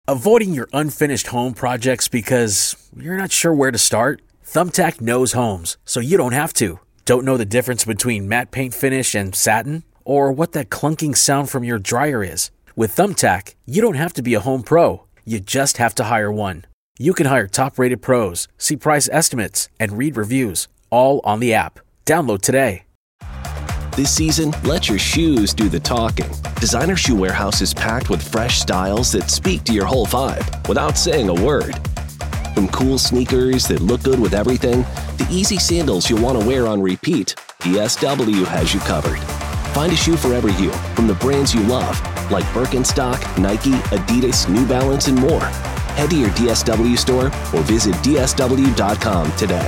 Avoiding your unfinished home projects because you're not sure where to start? Thumbtack knows homes, so you don't have to. Don't know the difference between matte paint finish and satin? Or what that clunking sound from your dryer is? With Thumbtack, you don't have to be a home pro. You just have to hire one. You can hire top-rated pros, see price estimates, and read reviews, all on the app. Download today. This season, let your shoes do the talking. Designer Shoe Warehouse is packed with fresh styles that speak to your whole vibe without saying a word. From cool sneakers that look good with everything, to easy sandals you'll want to wear on repeat, DSW has you covered. Find a shoe for every you from the brands you love, like Birkenstock, Nike, Adidas, New Balance, and more. Head to your DSW store or visit DSW.com today.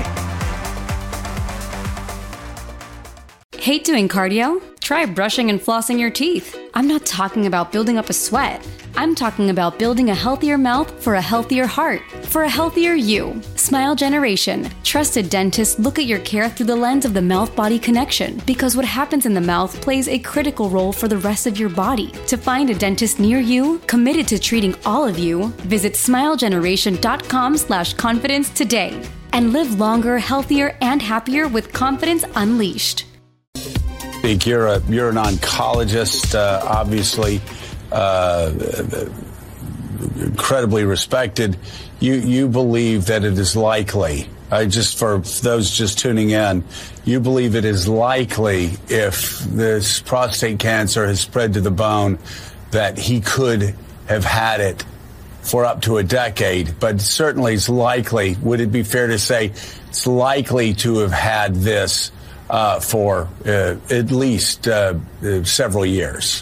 Hate doing cardio? Try brushing and flossing your teeth. I'm not talking about building up a sweat. I'm talking about building a healthier mouth for a healthier heart, for a healthier you. Smile Generation. Trusted dentists look at your care through the lens of the mouth-body connection, because what happens in the mouth plays a critical role for the rest of your body. To find a dentist near you, committed to treating all of you, visit smilegeneration.com/confidence today and live longer, healthier, and happier with confidence unleashed. You're an oncologist, obviously incredibly respected. You believe that it is likely, just for those just tuning in, you believe it is likely, if this prostate cancer has spread to the bone, that he could have had it for up to a decade, but certainly it's likely. Would it be fair to say it's likely to have had this for at least several years?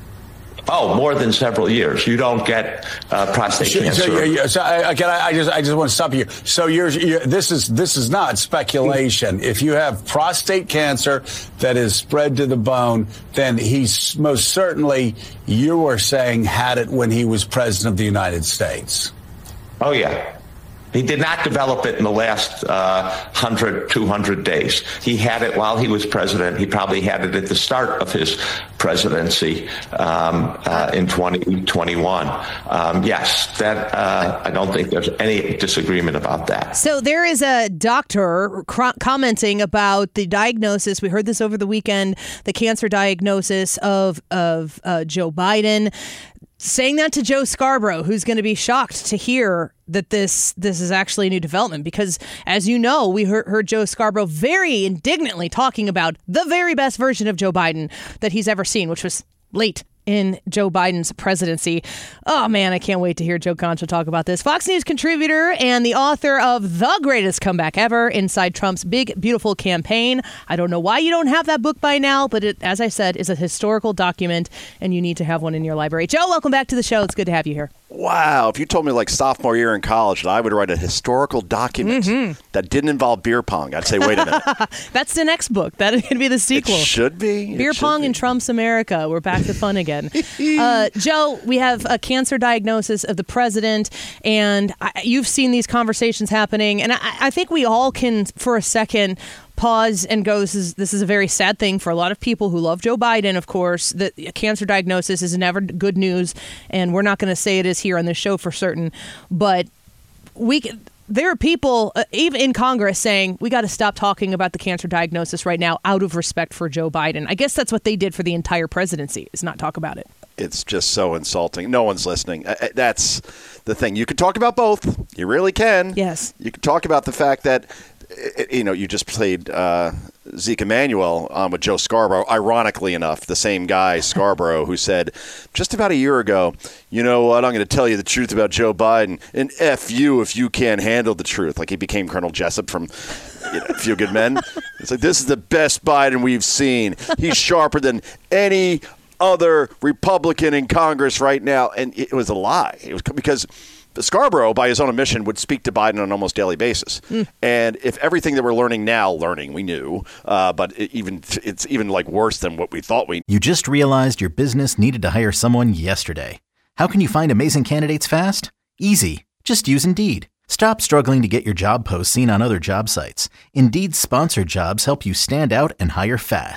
Oh, more than several years. You don't get prostate cancer. So again, I just want to stop you. So this is not speculation. If you have prostate cancer that is spread to the bone, then he's most certainly, you were saying, had it when he was president of the United States. Oh, yeah. He did not develop it in the last 100, 200 days. He had it while he was president. He probably had it at the start of his presidency in 2021. Yes, that I don't think there's any disagreement about that. So there is a doctor commenting about the diagnosis. We heard this over the weekend, the cancer diagnosis of Joe Biden. Saying that to Joe Scarborough, who's going to be shocked to hear that this is actually a new development, because, as you know, we heard Joe Scarborough very indignantly talking about the very best version of Joe Biden that he's ever seen, which was late in Joe Biden's presidency. Oh, man, I can't wait to hear Joe Concha talk about this. Fox News contributor and the author of The Greatest Comeback Ever, Inside Trump's Big, Beautiful Campaign. I don't know why you don't have that book by now, but it, as I said, is a historical document, and you need to have one in your library. Joe, welcome back to the show. It's good to have you here. Wow. If you told me like sophomore year in college that I would write a historical document that didn't involve beer pong, I'd say, wait a minute. That's the next book. That could be the sequel. It should be. Beer pong in Trump's America. We're back to fun again. Joe, we have a cancer diagnosis of the president, and you've seen these conversations happening, and I think we all can, for a second, pause and go, this is a very sad thing for a lot of people who love Joe Biden, of course. That cancer diagnosis is never good news, and we're not going to say it is here on this show for certain, but there are people, even in Congress, saying we got to stop talking about the cancer diagnosis right now out of respect for Joe Biden. I guess that's what they did for the entire presidency, is not talk about it. It's just so insulting. No one's listening. That's the thing. You can talk about both. You really can. Yes. You can talk about the fact that, you just played Zeke Emanuel on with Joe Scarborough. Ironically enough, the same guy, Scarborough, who said just about a year ago, you know what, I'm going to tell you the truth about Joe Biden, and F you if you can't handle the truth. Like he became Colonel Jessup from A Few Good Men. It's like, this is the best Biden we've seen. He's sharper than any other Republican in Congress right now. And it was a lie. It was because Scarborough, by his own admission, would speak to Biden on an almost daily basis. And if everything that we're learning now, we knew, but it's even like worse than what we thought we. You just realized your business needed to hire someone yesterday. How can you find amazing candidates fast? Easy. Just use Indeed. Stop struggling to get your job posts seen on other job sites. Indeed's sponsored jobs help you stand out and hire fast.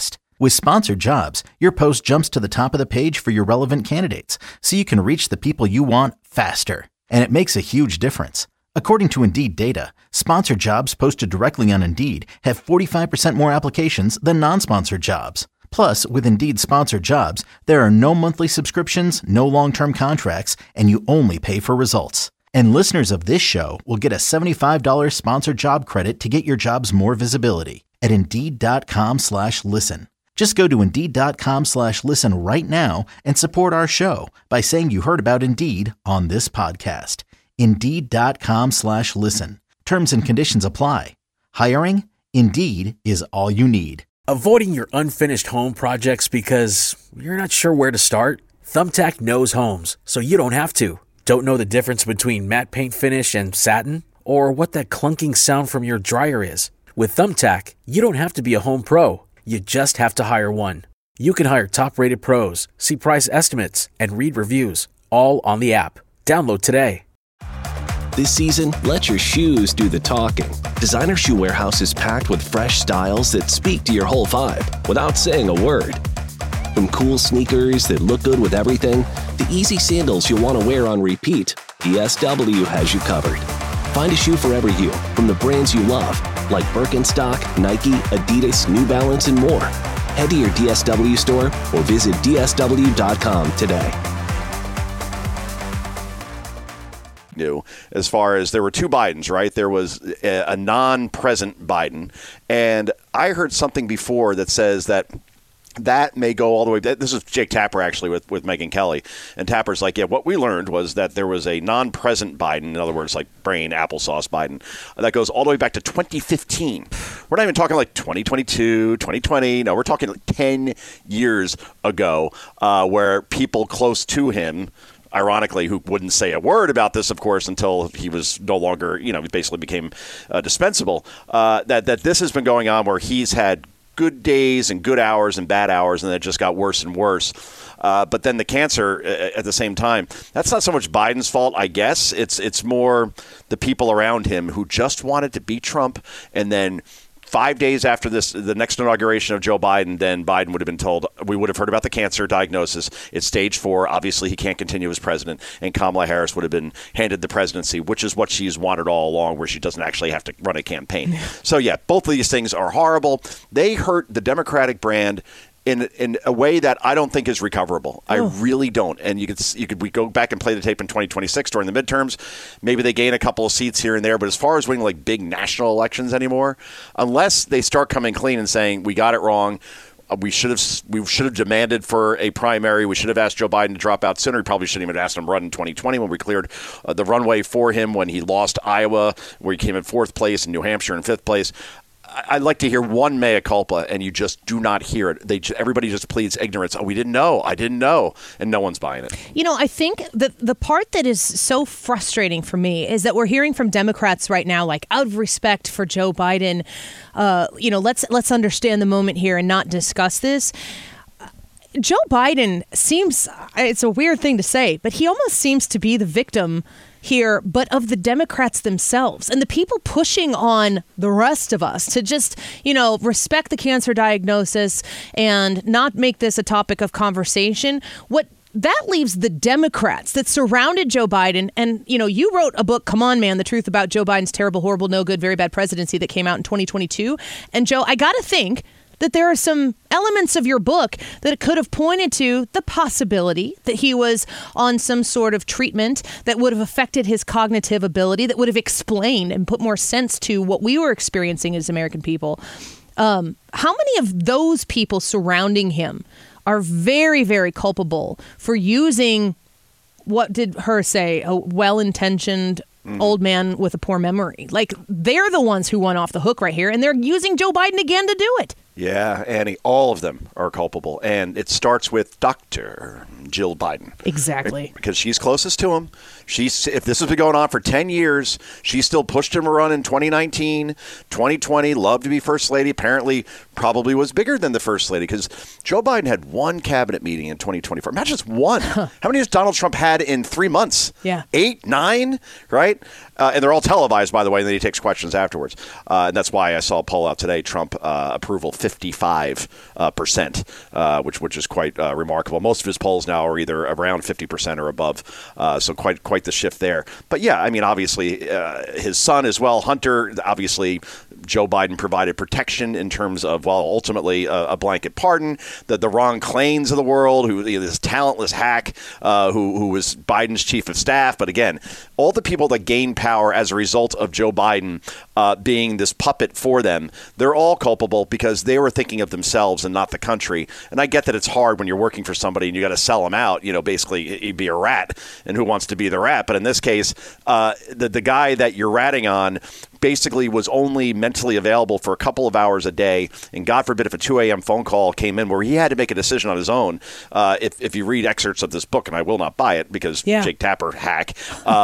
With Sponsored Jobs, your post jumps to the top of the page for your relevant candidates, so you can reach the people you want faster. And it makes a huge difference. According to Indeed data, sponsored jobs posted directly on Indeed have 45% more applications than non-sponsored jobs. Plus, with Indeed Sponsored Jobs, there are no monthly subscriptions, no long-term contracts, and you only pay for results. And listeners of this show will get a $75 sponsored job credit to get your jobs more visibility at Indeed.com/listen. Just go to Indeed.com/listen right now and support our show by saying you heard about Indeed on this podcast. Indeed.com/listen. Terms and conditions apply. Hiring? Indeed is all you need. Avoiding your unfinished home projects because you're not sure where to start? Thumbtack knows homes, so you don't have to. Don't know the difference between matte paint finish and satin? Or what that clunking sound from your dryer is? With Thumbtack, you don't have to be a home pro. You just have to hire one. You can hire top-rated pros, see price estimates, and read reviews, all on the app. Download today. This season, let your shoes do the talking. Designer Shoe Warehouse is packed with fresh styles that speak to your whole vibe without saying a word. From cool sneakers that look good with everything, to easy sandals you'll want to wear on repeat, DSW has you covered. Find a shoe for every you from the brands you love, like Birkenstock, Nike, Adidas, New Balance, and more. Head to your DSW store or visit DSW.com today. New as far as there were two Bidens, right? There was a non-present Biden, and I heard something before that says that may go all the way. This is Jake Tapper, actually, with Megyn Kelly. And Tapper's like, yeah, what we learned was that there was a non-present Biden, in other words, like brain applesauce Biden, that goes all the way back to 2015. We're not even talking like 2022, 2020. No, we're talking like 10 years ago, where people close to him, ironically, who wouldn't say a word about this, of course, until he was no longer, he basically became dispensable, that this has been going on where he's had good days and good hours and bad hours, and then it just got worse and worse. But then the cancer at the same time, that's not so much Biden's fault, I guess. It's more the people around him who just wanted to beat Trump, and then 5 days after the next inauguration of Joe Biden, then Biden would have been told, we would have heard about the cancer diagnosis. It's stage 4. Obviously, he can't continue as president. And Kamala Harris would have been handed the presidency, which is what she's wanted all along, where she doesn't actually have to run a campaign. So, yeah, both of these things are horrible. They hurt the Democratic brand in a way that I don't think is recoverable. I really don't. And we go back and play the tape in 2026 during the midterms. Maybe they gain a couple of seats here and there. But as far as winning like big national elections anymore, unless they start coming clean and saying we got it wrong, we should have demanded for a primary. We should have asked Joe Biden to drop out sooner. We probably shouldn't even have asked him to run in 2020 when we cleared the runway for him when he lost Iowa, where he came in 4th place, and New Hampshire in 5th place. I'd like to hear one mea culpa, and you just do not hear it. Everybody just pleads ignorance. Oh, we didn't know. I didn't know. And no one's buying it. I think that the part that is so frustrating for me is that we're hearing from Democrats right now, like, out of respect for Joe Biden, let's understand the moment here and not discuss this. Joe Biden seems, it's a weird thing to say, but he almost seems to be the victim here, but of the Democrats themselves and the people pushing on the rest of us to just, respect the cancer diagnosis and not make this a topic of conversation. What that leaves the Democrats that surrounded Joe Biden. And, you wrote a book, Come On, Man, The Truth About Joe Biden's Terrible, Horrible, No Good, Very Bad Presidency, that came out in 2022. And Joe, I got to think that there are some elements of your book that could have pointed to the possibility that he was on some sort of treatment that would have affected his cognitive ability, that would have explained and put more sense to what we were experiencing as American people. How many of those people surrounding him are very, very culpable for using, what did her say, a well-intentioned old man with a poor memory? Like, they're the ones who went off the hook right here, and they're using Joe Biden again to do it. Yeah, Annie, all of them are culpable. And it starts with Dr. Jill Biden. Exactly. Right? Because she's closest to him. If this has been going on for 10 years, she still pushed him to run in 2019, 2020, loved to be first lady, apparently probably was bigger than the first lady because Joe Biden had one cabinet meeting in 2024. Imagine just one. How many has Donald Trump had in 3 months? Yeah. 8, 9, right? And they're all televised, by the way, and then he takes questions afterwards. And that's why I saw a poll out today, Trump approval 55%, which is quite remarkable. Most of his polls now are either around 50% or above, so quite the shift there. But yeah, I mean, obviously, his son as well, Hunter, obviously, Joe Biden provided protection in terms of, well, ultimately a blanket pardon. The Ron Klains of the world, this talentless hack who was Biden's chief of staff. But again, all the people that gained power as a result of Joe Biden being this puppet for them, they're all culpable because they were thinking of themselves and not the country. And I get that it's hard when you're working for somebody and you got to sell them out. Basically, you'd be a rat, and who wants to be the rat? But in this case, the guy that you're ratting on basically was only mentally available for a couple of hours a day, and God forbid if a 2 a.m. phone call came in where he had to make a decision on his own. If you read excerpts of this book, and I will not buy it because Jake Tapper hack,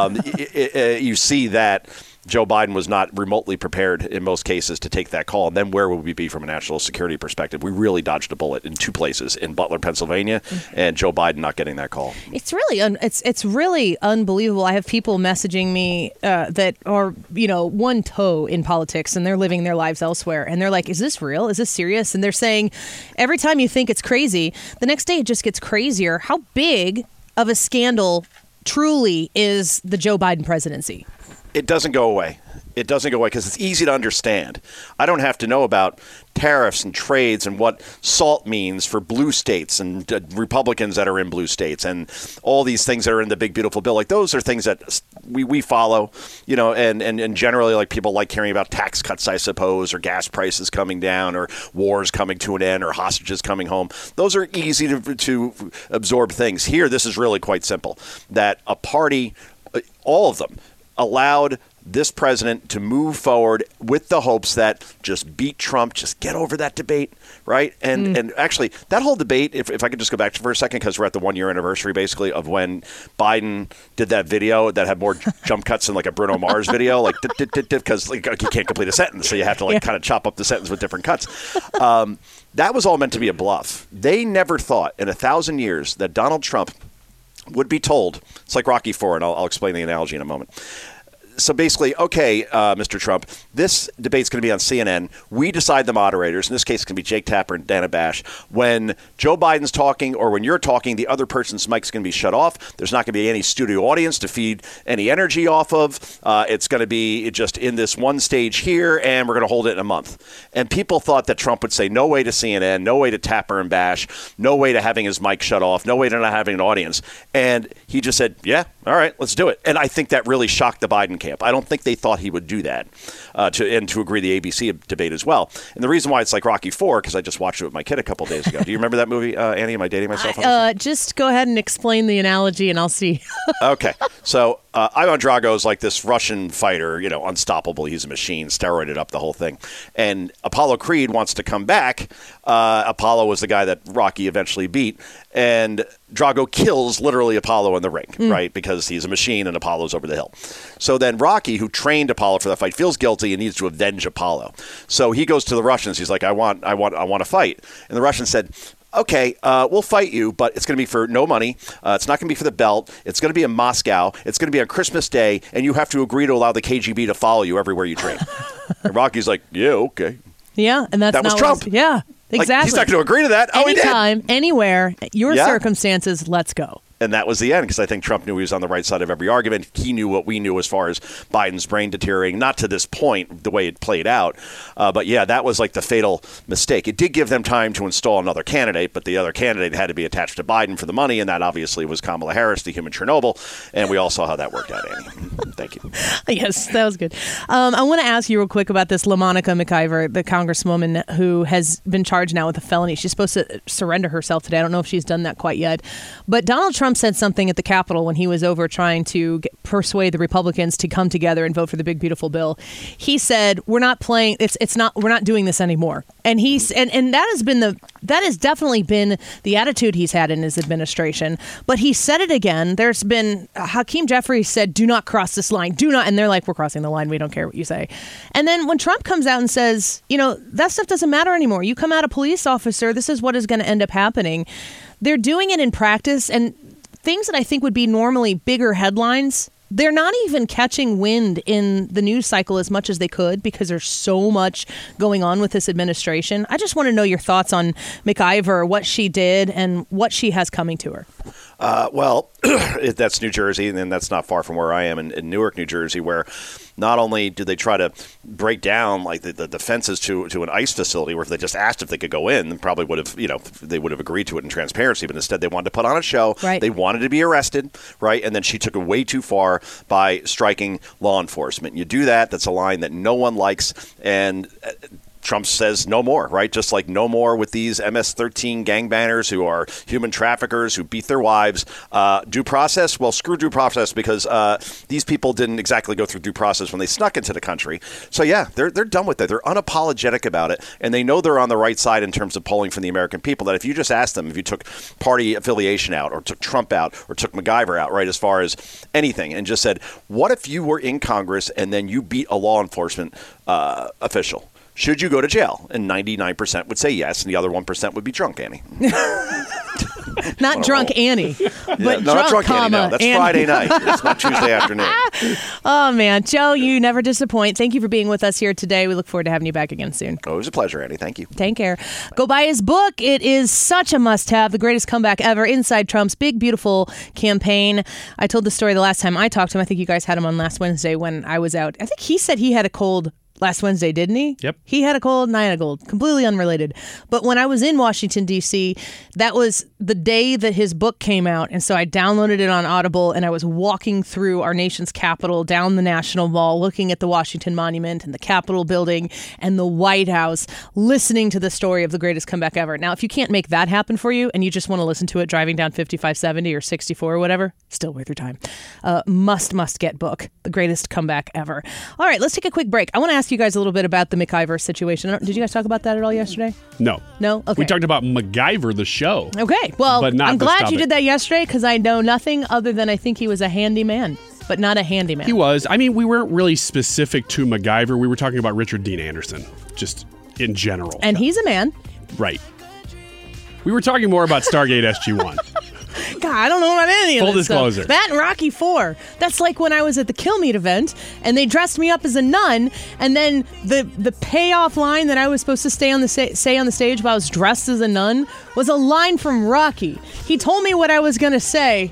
you see that Joe Biden was not remotely prepared in most cases to take that call. And then where would we be from a national security perspective? We really dodged a bullet in 2 places, in Butler, Pennsylvania, and Joe Biden not getting that call. It's really it's really unbelievable. I have people messaging me that are, one toe in politics, and they're living their lives elsewhere. And they're like, is this real? Is this serious? And they're saying every time you think it's crazy, the next day it just gets crazier. How big of a scandal truly is the Joe Biden presidency? It doesn't go away. It doesn't go away because it's easy to understand. I don't have to know about tariffs and trades and what SALT means for blue states and Republicans that are in blue states and all these things that are in the big, beautiful bill. Like, those are things that we follow, and generally, like, people like hearing about tax cuts, I suppose, or gas prices coming down, or wars coming to an end, or hostages coming home. Those are easy to absorb things. Here, this is really quite simple, that a party, all of them, allowed this president to move forward with the hopes that just beat Trump, just get over that debate, right? And actually, that whole debate, if I could just go back for a second, because we're at the 1-year anniversary, basically, of when Biden did that video that had more jump cuts than like a Bruno Mars video, like, because you can't complete a sentence, so you have to kind of chop up the sentence with different cuts. That was all meant to be a bluff. They never thought in 1,000 years that Donald Trump would be told, it's like Rocky IV, and I'll explain the analogy in a moment. So basically, okay, Mr. Trump, this debate's going to be on CNN. We decide the moderators. In this case, it's going to be Jake Tapper and Dana Bash. When Joe Biden's talking or when you're talking, the other person's mic's going to be shut off. There's not going to be any studio audience to feed any energy off of. It's going to be just in this one stage here, and we're going to hold it in a month. And people thought that Trump would say no way to CNN, no way to Tapper and Bash, no way to having his mic shut off, no way to not having an audience. And he just said, yeah, all right, let's do it. And I think that really shocked the Biden camp. I don't think they thought he would do that, to agree the ABC debate as well. And the reason why it's like Rocky IV, because I just watched it with my kid a couple of days ago. Do you remember that movie, Annie? Am I dating myself? Just go ahead and explain the analogy, and I'll see. Okay. So Ivan Drago is like this Russian fighter, unstoppable. He's a machine, steroided up, the whole thing. And Apollo Creed wants to come back. Apollo was the guy that Rocky eventually beat. And Drago kills literally Apollo in the ring, right? Because he's a machine and Apollo's over the hill. So then Rocky, who trained Apollo for that fight, feels guilty and needs to avenge Apollo. So he goes to the Russians. He's like, I want to fight. And the Russians said, okay, we'll fight you, but it's going to be for no money. It's not going to be for the belt. It's going to be in Moscow. It's going to be on Christmas Day, and you have to agree to allow the KGB to follow you everywhere you train. And Rocky's like, yeah, okay. Yeah, and that was Trump. Yeah, exactly. Like, he's not going to agree to that. Anytime, anywhere, your circumstances, let's go. And that was the end, because I think Trump knew he was on the right side of every argument. He knew what we knew as far as Biden's brain deteriorating, not to this point, the way it played out. But yeah, that was like the fatal mistake. It did give them time to install another candidate, but the other candidate had to be attached to Biden for the money, and that obviously was Kamala Harris, the human Chernobyl. And we all saw how that worked out, Annie. Thank you. Yes, that was good. I want to ask you real quick about this LaMonica McIver, the congresswoman who has been charged now with a felony. She's supposed to surrender herself today. I don't know if she's done that quite yet. But Donald Trump Trump said something at the Capitol when he was over trying to persuade the Republicans to come together and vote for the big beautiful bill. He said, "We're not playing. We're not doing this anymore." And that has definitely been the attitude he's had in his administration. But he said it again. There's been Hakeem Jeffries said, "Do not cross this line. Do not." And they're like, "We're crossing the line. We don't care what you say." And then when Trump comes out and says, that stuff doesn't matter anymore. You come out a police officer. This is what is going to end up happening. They're doing it in practice, and things that I think would be normally bigger headlines, they're not even catching wind in the news cycle as much as they could because there's so much going on with this administration. I just want to know your thoughts on McIver, what she did, and what she has coming to her. Well, that's New Jersey, and then that's not far from where I am in Newark, New Jersey, where not only did they try to break down like the defenses to an ICE facility, where if they just asked if they could go in, then probably would have, they would have agreed to it in transparency, but instead they wanted to put on a show. Right. They wanted to be arrested, right? And then she took it way too far by striking law enforcement. You do that, that's a line that no one likes, and Trump says no more, right? Just like no more with these MS-13 gangbangers who are human traffickers who beat their wives. Due process? Well, screw due process, because these people didn't exactly go through due process when they snuck into the country. So, yeah, they're done with it. They're unapologetic about it, and they know they're on the right side in terms of polling from the American people, that if you just asked them, if you took party affiliation out or took Trump out or took MacGyver out, right, as far as anything, and just said, what if you were in Congress and then you beat a law enforcement official? Should you go to jail? And 99% would say yes, and the other 1% would be drunk Annie. Not drunk Annie, but not drunk comma, Annie. No, that's Annie. Friday night. It's not Tuesday afternoon. Oh, man. Joe, you never disappoint. Thank you for being with us here today. We look forward to having you back again soon. Oh, it was a pleasure, Annie. Thank you. Take care. Go buy his book. It is such a must-have. The Greatest Comeback Ever, Inside Trump's Big, Beautiful Campaign. I told the story the last time I talked to him. I think you guys had him on last Wednesday when I was out. I think he said he had a cold last Wednesday, didn't he? Yep. He had a cold and I had a cold. Completely unrelated. But when I was in Washington, D.C., that was the day that his book came out. And so I downloaded it on Audible, and I was walking through our nation's capital, down the National Mall, looking at the Washington Monument and the Capitol building and the White House, listening to the story of the greatest comeback ever. Now, if you can't make that happen for you and you just want to listen to it driving down 5570 or 64 or whatever, still worth your time. Must get book, The Greatest Comeback Ever. All right, let's take a quick break. I want to ask you guys a little bit about the McIver situation. Did you guys talk about that at all yesterday? No. No? Okay. We talked about MacGyver, the show. Okay. Well, but not I'm this glad topic. you did that yesterday, because I know nothing other than I think he was a handyman, but not a handyman. He was. I mean, we weren't really specific to MacGyver. We were talking about Richard Dean Anderson, just in general. And he's a man. Right. We were talking more about Stargate SG-1. God, I don't know about any of Full this stuff. disclosure. That and Rocky IV. That's like when I was at the Kill Meat event and they dressed me up as a nun, and then the payoff line that I was supposed to say on the stage while I was dressed as a nun was a line from Rocky. He told me what I was going to say,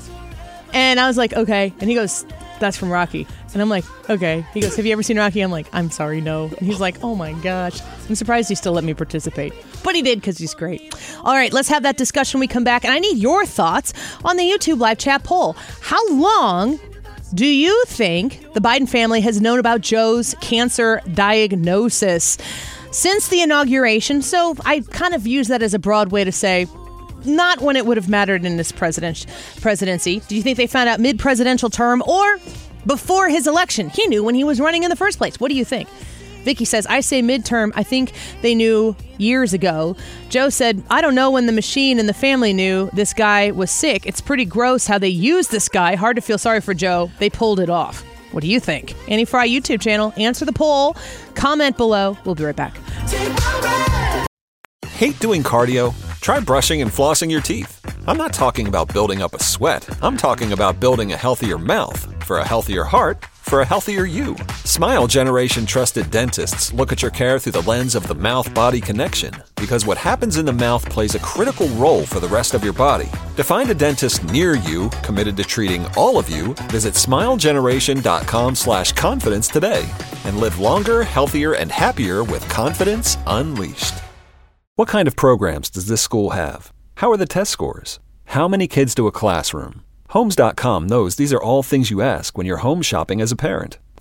and I was like, okay. And he goes, that's from Rocky. And I'm like, okay. He goes, have you ever seen Rocky? I'm like, I'm sorry, no. And he's like, oh my gosh. I'm surprised he still let me participate. But he did, because he's great. All right, let's have that discussion when we come back. And I need your thoughts on the YouTube live chat poll. How long do you think the Biden family has known about Joe's cancer diagnosis since the inauguration? So I kind of use that as a broad way to say, not when it would have mattered in this presidency. Do you think they found out mid-presidential term or before his election? He knew when he was running in the first place. What do you think? Vicky says, I say midterm. I think they knew years ago. Joe said, I don't know when the machine and the family knew this guy was sick. It's pretty gross how they used this guy. Hard to feel sorry for Joe. They pulled it off. What do you think? Annie Fry YouTube channel. Answer the poll. Comment below. We'll be right back. Hate doing cardio? Try brushing and flossing your teeth. I'm not talking about building up a sweat. I'm talking about building a healthier mouth. For a healthier heart, for a healthier you. Smile Generation trusted dentists look at your care through the lens of the mouth-body connection, because what happens in the mouth plays a critical role for the rest of your body. To find a dentist near you committed to treating all of you, visit smilegeneration.com/confidence today and live longer, healthier, and happier with confidence unleashed. What kind of programs does this school have? How are the test scores? How many kids do a classroom? Homes.com knows these are all things you ask when you're home shopping as a parent.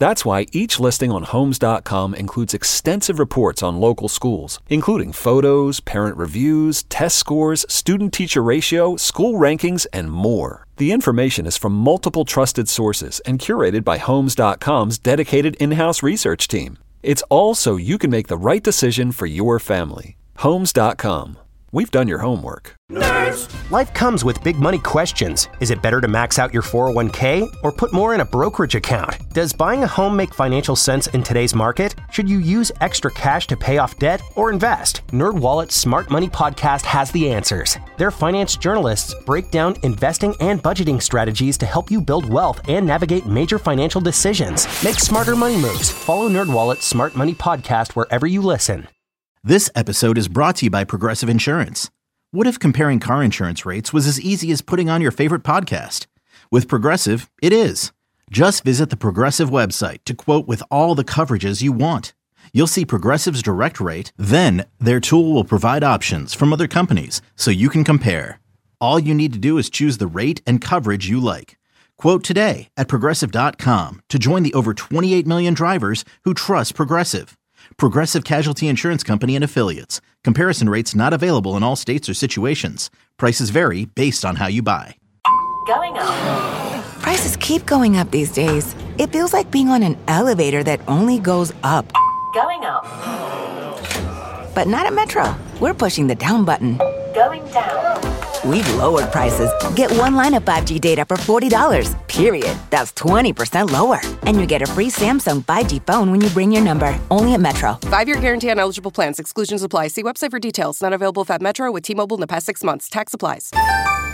That's why each listing on Homes.com includes extensive reports on local schools, including photos, parent reviews, test scores, student-teacher ratio, school rankings, and more. The information is from multiple trusted sources and curated by Homes.com's dedicated in-house research team. It's all so you can make the right decision for your family. Homes.com. We've done your homework. Nerds! Life comes with big money questions. Is it better to max out your 401k or put more in a brokerage account? Does buying a home make financial sense in today's market? Should you use extra cash to pay off debt or invest? NerdWallet's Smart Money Podcast has the answers. Their finance journalists break down investing and budgeting strategies to help you build wealth and navigate major financial decisions. Make smarter money moves. Follow NerdWallet's Smart Money Podcast wherever you listen. This episode is brought to you by Progressive Insurance. What if comparing car insurance rates was as easy as putting on your favorite podcast? With Progressive, it is. Just visit the Progressive website to quote with all the coverages you want. You'll see Progressive's direct rate, then their tool will provide options from other companies so you can compare. All you need to do is choose the rate and coverage you like. Quote today at Progressive.com to join the over 28 million drivers who trust Progressive. Progressive Casualty Insurance Company and Affiliates. Comparison rates not available in all states or situations. Prices vary based on how you buy. Going up. Prices keep going up these days. It feels like being on an elevator that only goes up. Going up. But not at Metro. We're pushing the down button. Going down. We've lowered prices. Get one line of 5G data for $40, period. That's 20% lower. And you get a free Samsung 5G phone when you bring your number. Only at Metro. 5-year guarantee on eligible plans. Exclusions apply. See website for details. Not available at Metro with T-Mobile in the past 6 months. Tax applies.